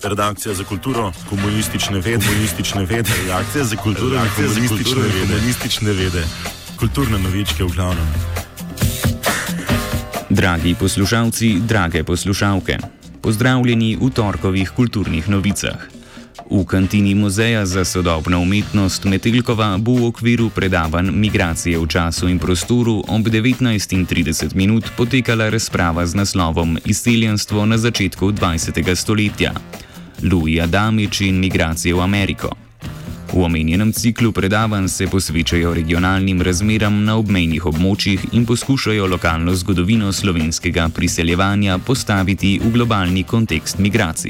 redakcija za kulturo, komunistične vede, redakcija za kulturo, komunistične vede, kulturne novičke v glavnem. Dragi poslušalci, drage poslušalke, pozdravljeni v torkovih kulturnih novicah. V kantini Muzeja za sodobno umetnost Metelkova bo v okviru predavanj Migracije v času in prostoru ob 19:30 potekala razprava z naslovom Izseljenstvo na začetku 20. stoletja. Louis Adamič in migracije v Ameriko. V omenjenem ciklu predavanj se posvečajo regionalnim razmeram na obmejnih območjih in poskušajo lokalno zgodovino slovenskega priseljevanja postaviti v globalni kontekst migracij.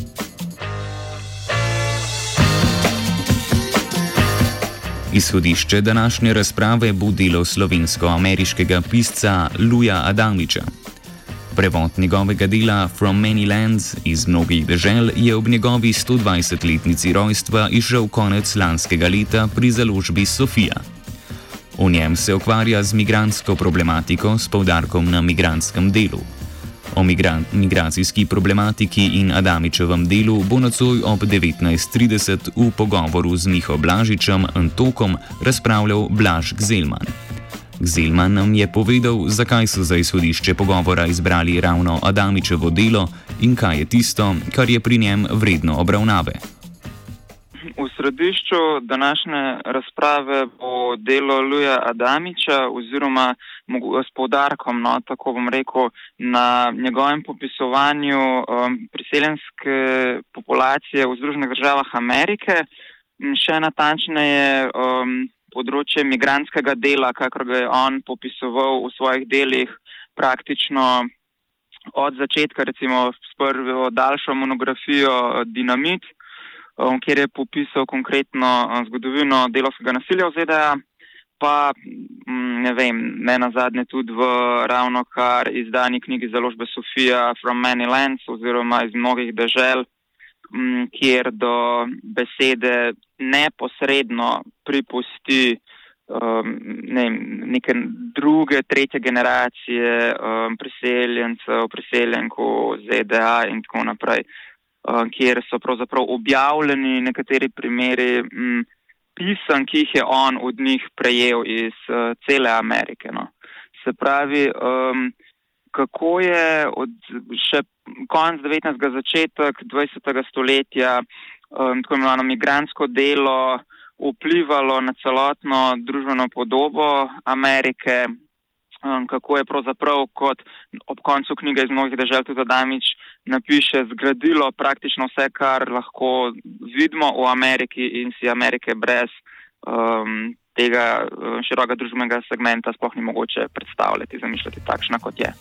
Izhodišče današnje razprave bo delo slovensko-ameriškega pisca Louisa Adamiča. Prevod njegovega dela From Many Lands iz mnogih dežel je ob njegovi 120-letnici rojstva izšel konec lanskega leta pri založbi Sofia. V njem se ukvarja z migrantsko problematiko s poudarkom na migrantskem delu. O migracijski problematiki in Adamičevem delu bo nocoj ob 19:30 v pogovoru z Miho Blažičem Antokom razpravljal Blaž Gzelman. Gzelman nam je povedal, zakaj so za izhodišče pogovora izbrali ravno Adamičevo delo in kaj je tisto, kar je pri njem vredno obravnave. V središču današnje razprave bo delo Louisa Adamiča oziroma s poudarkom, tako bom rekel, na njegovem popisovanju priseljenske populacije v Združenih državah Amerike, še natančneje področje migrantskega dela, kakor ga je on popisoval v svojih delih praktično od začetka, recimo s prvo daljšo monografijo Dinamit, kjer je popisal konkretno zgodovino delovskega nasilja v ZDA, pa ne nazadnje tudi v ravnokar izdani knjigi založbe Sofia From Many Lands oziroma iz mnogih dežel, kjer do besede neposredno pripusti neke druge, tretje generacije priseljencev, priseljenko ZDA in tako naprej, kjer so pravzaprav objavljeni nekateri primeri pisem, ki jih je on od njih prejel iz cele Amerike. No. Se pravi, kako je od še konec 19. začetek 20. stoletja tako imenovano migrantsko delo vplivalo na celotno družbeno podobo Amerike, kako je pravzaprav, kot ob koncu knjige iz mnogih dežel tudi Adamič napiše, zgradilo praktično vse, kar lahko vidimo v Ameriki in si Amerike brez tega širokega družbenega segmenta sploh ni mogoče predstavljati, zamišljati takšna, kot je.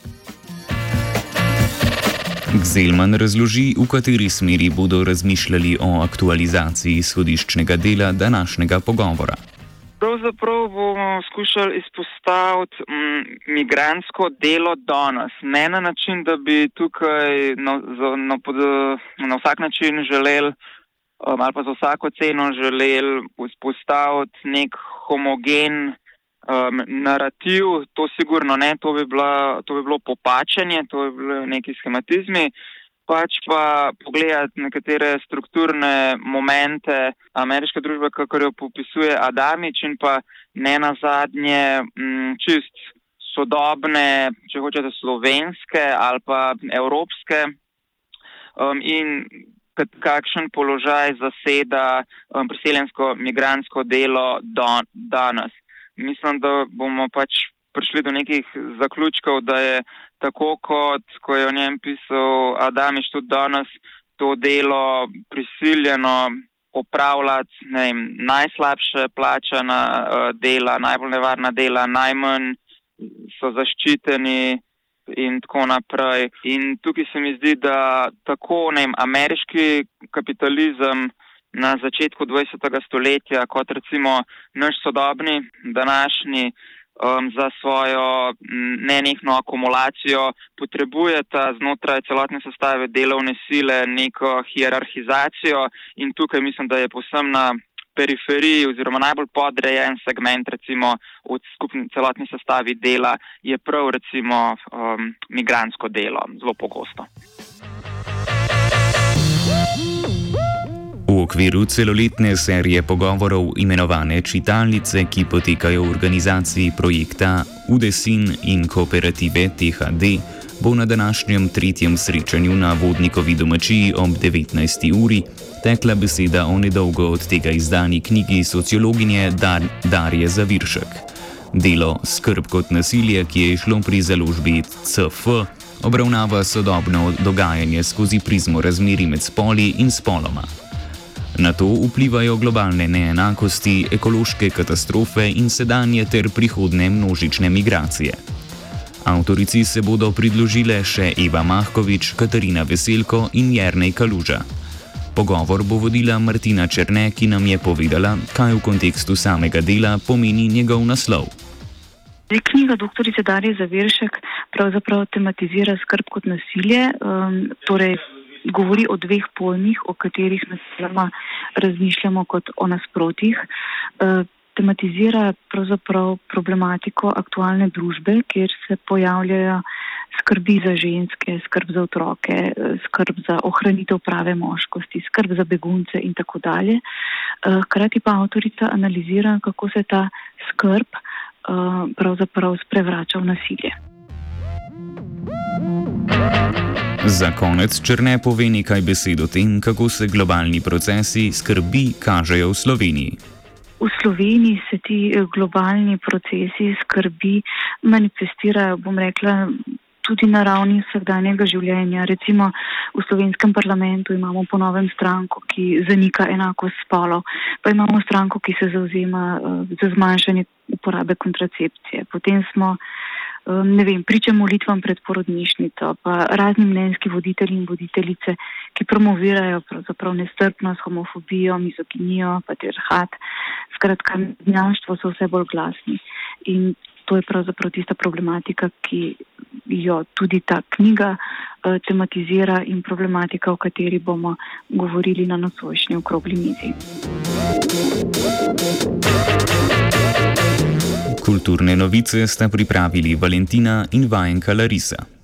Gzelman razloži, v kateri smeri bodo razmišljali o aktualizaciji izhodiščnega dela današnjega pogovora. Pravzaprav bomo skušali izpostaviti migrantsko delo danes. Ne na način, da bi tukaj na vsak način želeli ali pa za vsako ceno želeli izpostaviti nek homogen narativ. To sigurno ne, to bi bilo popačenje, to bi bili neki schematizmi. Pač pa pogledati nekatere strukturne momente ameriške družbe, kakor jo popisuje Adamič, in pa ne nazadnje čist sodobne, če hočete slovenske ali pa evropske, in kakšen položaj zaseda priseljensko-migrantsko delo danes. Mislim, da bomo pač prišli do nekih zaključkov, da je tako, kot ko je o njem pisal Adamič tudi danes, to delo prisiljeno opravljati najslabše plačana dela, najbolj nevarna dela, najmanj so zaščiteni in tako naprej. In tukaj se mi zdi, da tako ameriški kapitalizem na začetku 20. stoletja, kot recimo naš sodobni, današnji, za svojo nenehno akumulacijo potrebujeta znotraj celotne sestave delovne sile neko hierarhizacijo, in tukaj mislim, da je povsem na periferiji oziroma najbolj podrejen segment recimo v skupni celotni sestavi dela je prav recimo migrantsko delo, zelo pogosto. okviru celoletne serije pogovorov imenovane Čitalnice, ki potekajo v organizaciji projekta Udesin in kooperative THD, bo na današnjem 3. srečanju na Vodnikovi domačiji ob 19. uri tekla beseda o nedolgo od tega izdani knjigi sociologinje Darje Zaviršek. Delo Skrb kot nasilje, ki je išlo pri založbi CF, obravnava sodobno dogajanje skozi prizmo razmerij med spoli in spoloma. Na to vplivajo globalne neenakosti, ekološke katastrofe in sedanje ter prihodne množične migracije. Avtorici se bodo pridružile še Eva Mahkovič, Katarina Veselko in Jernej Kaluža. Pogovor bo vodila Martina Černe, ki nam je povedala, kaj v kontekstu samega dela pomeni njegov naslov. Knjiga doktorice Darje Zaviršek pravzaprav tematizira skrb kot nasilje, torej govori o dveh pojmih, o katerih načeloma razmišljamo kot o nasprotjih. Tematizira pravzaprav problematiko aktualne družbe, kjer se pojavljajo skrbi za ženske, skrb za otroke, skrb za ohranitev prave moškosti, skrb za begunce in tako dalje. Hkrati pa avtorica analizira, kako se ta skrb pravzaprav sprevrača v nasilje. Za konec Černe pove nekaj besed o tem, kako se globalni procesi skrbi kažejo v Sloveniji. V Sloveniji se ti globalni procesi skrbi manifestirajo, bom rekla, tudi na ravni vsakdanjega življenja. Recimo v slovenskem parlamentu imamo po novem stranko, ki zanika enakost spolov, pa imamo stranko, ki se zavzema za zmanjšanje uporabe kontracepcije. Potem smo priča molitvam pred porodnišnico, pa razni mnenjski voditelji in voditeljice, ki promovirajo pravzaprav nestrpnost, homofobijo, mizoginijo, patriarhat. Skratka, neznanstvo so vse bolj glasni. In to je pravzaprav tista problematika, ki jo tudi ta knjiga tematizira in problematika, o kateri bomo govorili na nocojšnji okrogli mizi. Kulturne novice sta pripravili Valentina in vajenka Larisa.